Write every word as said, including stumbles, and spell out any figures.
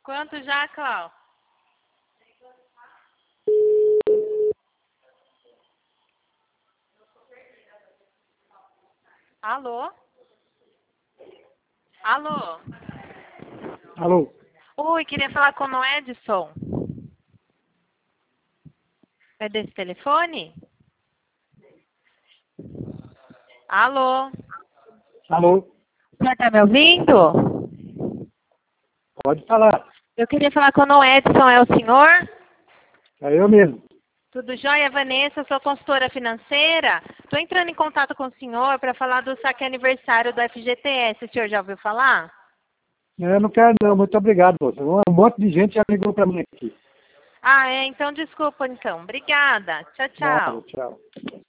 Quanto já, Clau? Alô? Alô? Alô? Oi, queria falar com o Edson. É desse telefone? Alô? Alô? O senhor está me ouvindo? Pode falar. Eu queria falar com o Edson, é o senhor? É eu mesmo. Tudo jóia, Vanessa, sou consultora financeira. Estou entrando em contato com o senhor para falar do saque aniversário do F G T S. O senhor já ouviu falar? Eu não quero não, muito obrigado, moça. Um monte de gente já ligou para mim aqui. Ah, é? Então desculpa, então. Obrigada. Tchau, Nada, tchau. tchau.